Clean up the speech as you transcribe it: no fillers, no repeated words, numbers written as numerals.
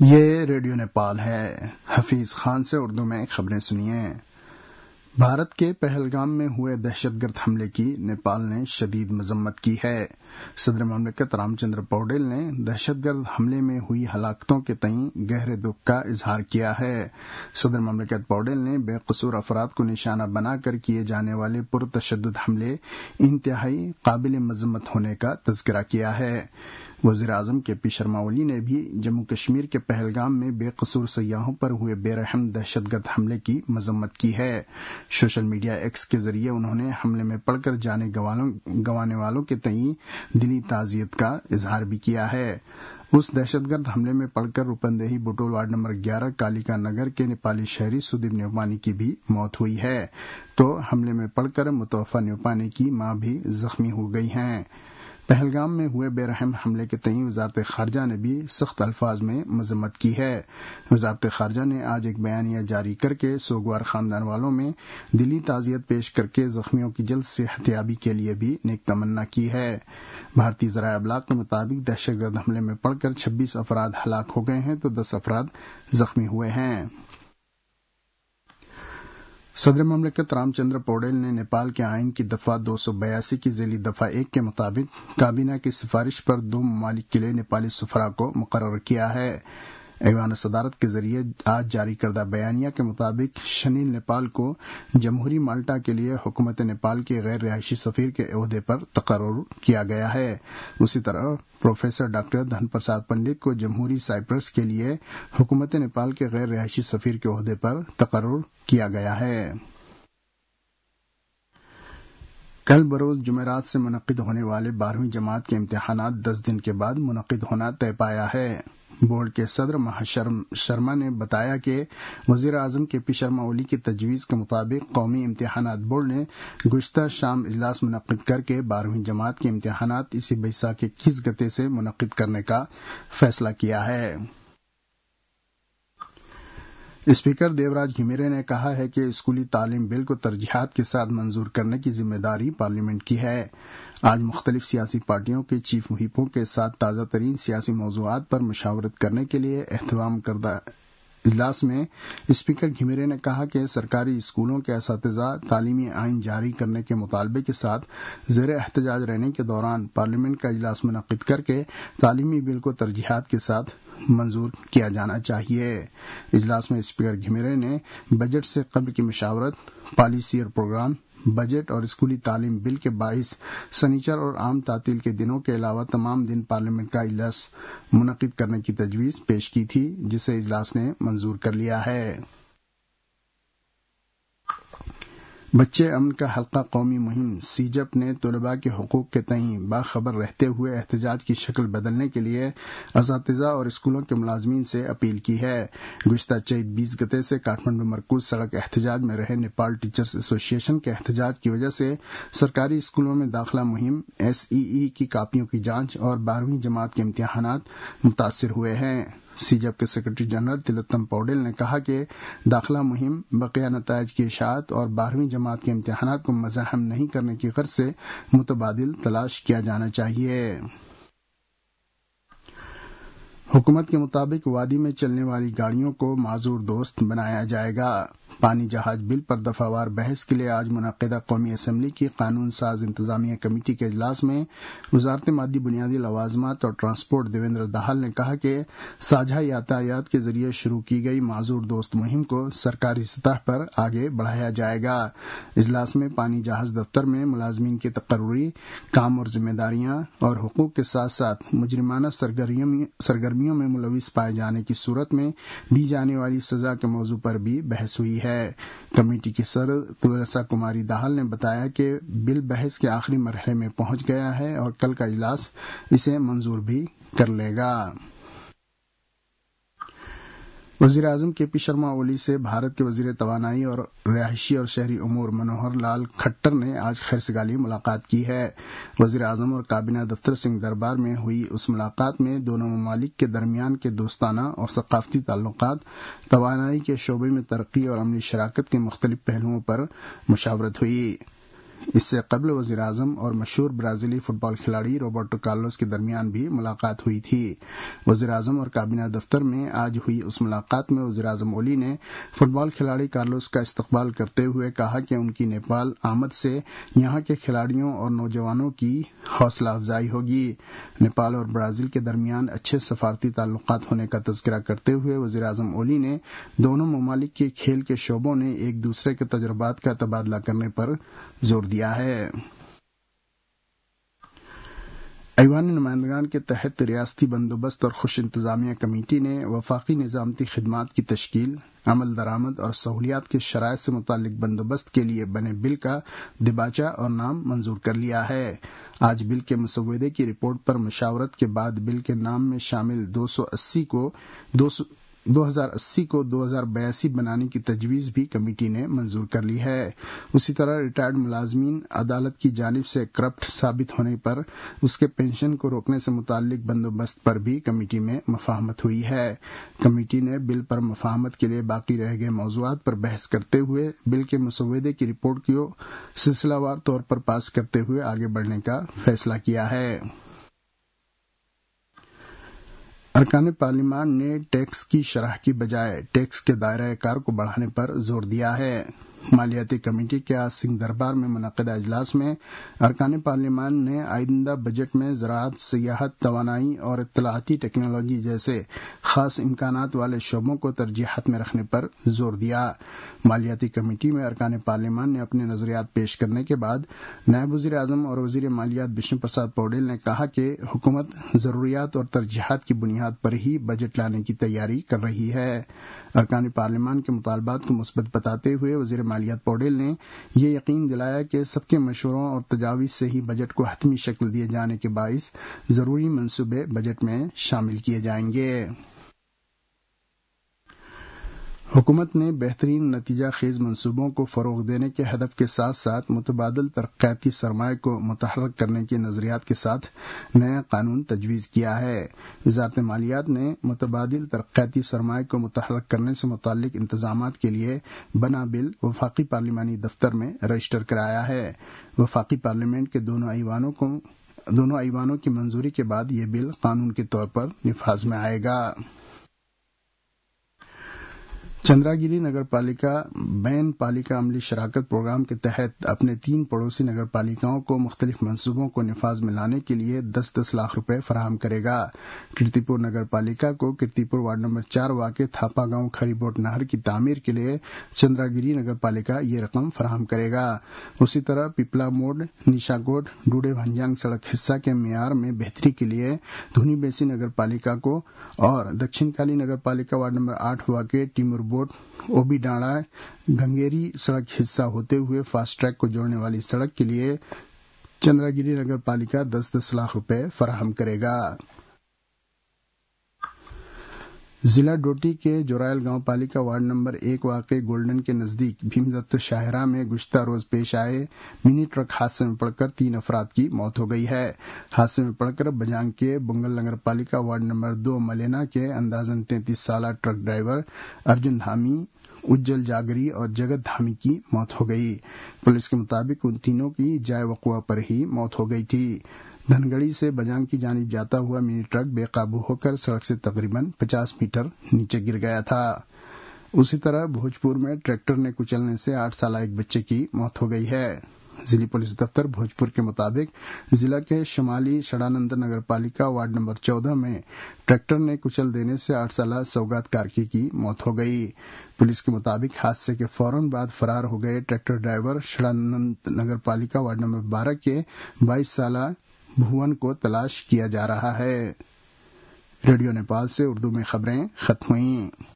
یہ ریڈیو نیپال ہے۔ حفیظ خان سے اردو میں خبریں سنیے۔ بھارت کے پہلگام میں ہوئے دہشت گرد حملے کی نیپال نے شدید مذمت کی ہے۔ صدر مملکت رام چندر پوڈیل نے دہشت گرد حملے میں ہوئی ہلاکتوں کے تئیں گہرے دکھ کا اظہار کیا ہے۔ صدر مملکت پوڈیل نے بے قصور افراد کو نشانہ بنا کر کیے جانے والے پرتشدد حملے انتہائی قابل مذمت ہونے کا تذکرہ کیا ہے۔ وزیر اعظم کے پی شرما اولی نے بھی جموں کشمیر کے پہلگام میں بے قصور سیاحوں پر ہوئے بے رحم دہشت گرد حملے کی مذمت کی ہے۔ سوشل میڈیا ایکس کے ذریعے انہوں نے حملے میں پڑ کر جانے گنوانے والوں کے تئیں دلی تعزیت کا اظہار بھی کیا ہے۔ اس دہشت گرد حملے میں پڑ کر روپندیہی بٹول وارڈ نمبر 11 کالیکا نگر کے نیپالی شہری سدیپ نیوپانی کی بھی موت ہوئی ہے، تو حملے میں پڑ کر متوفی نیوپانی کی ماں بھی زخمی ہو گئی ہیں۔ پہلگام میں ہوئے بے رحم حملے کے تئیں وزارت خارجہ نے بھی سخت الفاظ میں مذمت کی ہے۔ وزارت خارجہ نے آج ایک بیانیہ جاری کر کے سوگوار خاندان والوں میں دلی تعزیت پیش کر کے زخمیوں کی جلد صحت یابی کے لیے بھی نیک تمنا کی ہے۔ بھارتی ذرائع ابلاغ کے مطابق دہشت گرد حملے میں پڑ کر 26 افراد ہلاک ہو گئے ہیں تو 10 افراد زخمی ہوئے ہیں۔ صدر مملکت رام چندر پوڈیل نے نیپال کے آئین کی دفعہ 282 کی ذیلی دفعہ 1 کے مطابق کابینہ کی سفارش پر 2 ممالک کے لیے نیپالی سفراء کو مقرر کیا ہے۔ ایوان صدارت کے ذریعے آج جاری کردہ بیانیہ کے مطابق شنیل نیپال کو جمہوری مالٹا کے لیے حکومت نیپال کے غیر رہائشی سفیر کے عہدے پر تقرر کیا گیا ہے۔ اسی طرح پروفیسر ڈاکٹر دھن پرساد پنڈت کو جمہوری سائپرس کے لیے حکومت نیپال کے غیر رہائشی سفیر کے عہدے پر تقرر کیا گیا ہے۔ کل بروز جمعرات سے منعقد ہونے والے 12ویں جماعت کے امتحانات 10 دن کے بعد منعقد ہونا طے پایا ہے۔ بورڈ کے صدر شرما نے بتایا کہ وزیر اعظم کے پی شرما اولی کی تجویز کے مطابق قومی امتحانات بورڈ نے گزشتہ شام اجلاس منعقد کر کے 12ویں جماعت کے امتحانات اسی بیساکھ کے 21 گتے سے منعقد کرنے کا فیصلہ کیا ہے۔ اسپیکر دیوراج گھمیرے نے کہا ہے کہ اسکولی تعلیم بل کو ترجیحات کے ساتھ منظور کرنے کی ذمہ داری پارلیمنٹ کی ہے۔ آج مختلف سیاسی پارٹیوں کے چیف وہیپوں کے ساتھ تازہ ترین سیاسی موضوعات پر مشاورت کرنے کے لیے اہتمام کردہ اجلاس میں اسپیکر گھمیرے نے کہا کہ سرکاری اسکولوں کے اساتذہ تعلیمی آئین جاری کرنے کے مطالبے کے ساتھ زیر احتجاج رہنے کے دوران پارلیمنٹ کا اجلاس منعقد کر کے تعلیمی بل کو ترجیحات کے ساتھ منظور کیا جانا چاہیے۔ اجلاس میں اسپیکر گھمیرے نے بجٹ سے قبل کی مشاورت، پالیسی اور پروگرام، بجٹ اور اسکولی تعلیم بل کے باعث سنیچر اور عام تعطیل کے دنوں کے علاوہ تمام دن پارلیمنٹ کا اجلاس منعقد کرنے کی تجویز پیش کی تھی، جسے اجلاس نے منظور کر لیا ہے۔ بچے امن کا حلقہ قومی مہم سیجپ نے طلباء کے حقوق کے تئیں باخبر رہتے ہوئے احتجاج کی شکل بدلنے کے لیے اساتذہ اور اسکولوں کے ملازمین سے اپیل کی ہے۔ گزشتہ چیت 20 گتے سے کاٹھمنڈو مرکوز سڑک احتجاج میں رہے نیپال ٹیچرز ایسوسی ایشن کے احتجاج کی وجہ سے سرکاری اسکولوں میں داخلہ مہم SEE کی کاپیوں کی جانچ اور 12ویں جماعت کے امتحانات متاثر ہوئے ہیں۔ سیجپ کے سیکرٹری جنرل تلوتم پوڈیل نے کہا کہ داخلہ مہم بقیہ نتائج کی اشاعت اور 12ویں جماعت کے امتحانات کو مزاحم نہیں کرنے کی غرض سے متبادل تلاش کیا جانا چاہیے۔ حکومت کے مطابق وادی میں چلنے والی گاڑیوں کو معذور دوست بنایا جائے گا۔ پانی جہاز بل پر دفعہ وار بحث کے لیے آج منعقدہ قومی اسمبلی کی قانون ساز انتظامیہ کمیٹی کے اجلاس میں وزارت مادی بنیادی لوازمات اور ٹرانسپورٹ دیویندر دہل نے کہا کہ ساجھا یاتایات کے ذریعے شروع کی گئی معذور دوست مہم کو سرکاری سطح پر آگے بڑھایا جائے گا۔ اجلاس میں پانی جہاز دفتر میں ملازمین کی تقرری کام اور ذمہ داریاں اور حقوق کے ساتھ ساتھ مجرمانہ سرگرمیوں میں ملوث پائے جانے کی صورت میں دی جانے والی سزا کے موضوع پر بھی بحث ہوئی ہے۔ کمیٹی کی صدر تلسا کماری دہل نے بتایا کہ بل بحث کے آخری مرحلے میں پہنچ گیا ہے اور کل کا اجلاس اسے منظور بھی کر لے گا۔ وزیر اعظم کے پی شرما اولی سے بھارت کے وزیر توانائی اور رہائشی اور شہری امور منوہر لال کھٹر نے آج خیرسگالی ملاقات کی ہے۔ وزیر اعظم اور کابینہ دفتر سنگھ دربار میں ہوئی اس ملاقات میں دونوں ممالک کے درمیان کے دوستانہ اور ثقافتی تعلقات، توانائی کے شعبے میں ترقی اور عملی شراکت کے مختلف پہلوؤں پر مشاورت ہوئی۔ اس سے قبل وزیر اعظم اور مشہور برازیلی فٹ بال کھلاڑی روبرٹو کارلوس کے درمیان بھی ملاقات ہوئی تھی۔ وزیر اعظم اور کابینہ دفتر میں آج ہوئی اس ملاقات میں وزیر اعظم اولی نے فٹ بال کھلاڑی کارلوس کا استقبال کرتے ہوئے کہا کہ ان کی نیپال آمد سے یہاں کے کھلاڑیوں اور نوجوانوں کی حوصلہ افزائی ہوگی۔ نیپال اور برازیل کے درمیان اچھے سفارتی تعلقات ہونے کا تذکرہ کرتے ہوئے وزیر اعظم اولی نے دونوں ممالک کے کھیل کے شعبوں نے ایک دوسرے کے تجربات کا تبادلہ کرنے پر زور دیا ہے۔ ایوان نمائندگان کے تحت ریاستی بندوبست اور خوش انتظامیہ کمیٹی نے وفاقی نظامتی خدمات کی تشکیل، عمل درآمد اور سہولیات کے شرائط سے متعلق بندوبست کے لیے بنے بل کا دباچہ اور نام منظور کر لیا ہے۔ آج بل کے مسودے کی رپورٹ پر مشاورت کے بعد بل کے نام میں شامل 2080 کو 2082 بنانے کی تجویز بھی کمیٹی نے منظور کر لی ہے۔ اسی طرح ریٹائرڈ ملازمین عدالت کی جانب سے کرپٹ ثابت ہونے پر اس کے پینشن کو روکنے سے متعلق بندوبست پر بھی کمیٹی میں مفاہمت ہوئی ہے۔ کمیٹی نے بل پر مفاہمت کے لیے باقی رہ گئے موضوعات پر بحث کرتے ہوئے بل کے مسودے کی رپورٹ کو سلسلہ وار طور پر پاس کرتے ہوئے آگے بڑھنے کا فیصلہ کیا ہے۔ ارکان پارلیمان نے ٹیکس کی شرح کی بجائے ٹیکس کے دائرہ کار کو بڑھانے پر زور دیا ہے۔ مالیاتی کمیٹی کے آج سنگھ دربار میں منعقدہ اجلاس میں ارکان پارلیمان نے آئندہ بجٹ میں زراعت، سیاحت، توانائی اور اطلاعاتی ٹیکنالوجی جیسے خاص امکانات والے شعبوں کو ترجیحات میں رکھنے پر زور دیا۔ مالیاتی کمیٹی میں ارکان پارلیمان نے اپنے نظریات پیش کرنے کے بعد نائب وزیر اعظم اور وزیر مالیات بشنو پرساد پوڈیل نے کہا کہ حکومت ضروریات اور ترجیحات کی بنیاد پر ہی بجٹ لانے کی تیاری کر رہی ہے۔ ارکان پارلیمان کے مطالبات کو مثبت بتاتے ہوئے وزیر مالیات پوڈیل نے یہ یقین دلایا کہ سب کے مشوروں اور تجاویز سے ہی بجٹ کو حتمی شکل دیے جانے کے باعث ضروری منصوبے بجٹ میں شامل کیے جائیں گے۔ حکومت نے بہترین نتیجہ خیز منصوبوں کو فروغ دینے کے ہدف کے ساتھ ساتھ متبادل ترقیاتی سرمایہ کو متحرک کرنے کے نظریات کے ساتھ نیا قانون تجویز کیا ہے۔ وزارت مالیات نے متبادل ترقیاتی سرمایہ کو متحرک کرنے سے متعلق انتظامات کے لیے بنا بل وفاقی پارلیمانی دفتر میں رجسٹر کرایا ہے۔ وفاقی پارلیمنٹ کے دونوں ایوانوں کی منظوری کے بعد یہ بل قانون کے طور پر نفاذ میں آئے گا۔ چندراگیری نگر پالیکا بین پالیکا عملی شراکت پروگرام کے تحت اپنے 3 پڑوسی نگر پالیکاؤں کو مختلف منصوبوں کو نفاذ میں لانے کے لیے 10-10 لاکھ روپے فراہم کرے گا۔ کیرتی پور نگر پالیکا کو کیرتی پور وارڈ نمبر 4 واقع تھاپا گاؤں کھری بوٹ نہر کی تعمیر کے لیے چندراگیری نگر پالیکا یہ رقم فراہم کرے گا۔ اسی طرح پپلا موڑ نیشا کوٹ ڈوڈے بھنجانگ سڑک حصہ کے معیار میں بہتری کے لیے دھونی بیسی نگر پالیکا کو اور دکشن کالی نگر پالیکا وارڈ نمبر 8 واقع ٹیمور بوٹ اوبی ڈانڈا گنگیری سڑک حصہ ہوتے ہوئے فاسٹ ٹریک کو جوڑنے والی سڑک کے لیے چندراگیری نگر پالیکا 10-10 لاکھ روپے فراہم کرے گا۔ ضلع ڈوٹی کے جورائل گاؤں پالیکا وارڈ نمبر 1 واقع گولڈن کے نزدیک بھیم دت شاہراہ میں گزشتہ روز پیش آئے منی ٹرک حادثے میں پڑ کر 3 افراد کی موت ہو گئی ہے۔ حادثے میں پڑ کر بجانگ کے بنگل نگر پالیکا وارڈ نمبر 2 ملینا کے اندازاً 33 سالہ ٹرک ڈرائیور ارجن دھامی، اجل جاگری اور جگت دھامی کی موت ہو گئی۔ پولیس کے مطابق ان تینوں کی جائے وقوع پر ہی موت ہو گئی تھی۔ دھنگڑی سے بجانگ کی جانب جاتا ہوا منی ٹرک بے قابو ہو کر سڑک سے تقریباً 50 میٹر نیچے گر گیا تھا۔ اسی طرح بھوجپور میں ٹریکٹر نے کچلنے سے 8 سالہ ایک بچے کی موت ہو گئی ہے۔ ضلعی پولیس دفتر بھوجپور کے مطابق ضلع کے شمالی شڑانند نگر پالیکا وارڈ نمبر 14 میں ٹریکٹر نے کچل دینے سے 8 سالہ سوگات کارکی کی موت ہو گئی۔ پولیس کے مطابق حادثے کے فوراً بعد فرار ہو گئے ٹریکٹر ڈرائیور شڑانند نگر پالیکا وارڈ نمبر 12 کے 22 سالہ بھون کو تلاش کیا جا رہا ہے۔ ریڈیو نیپال سے اردو میں خبریں ختم ہوئیں۔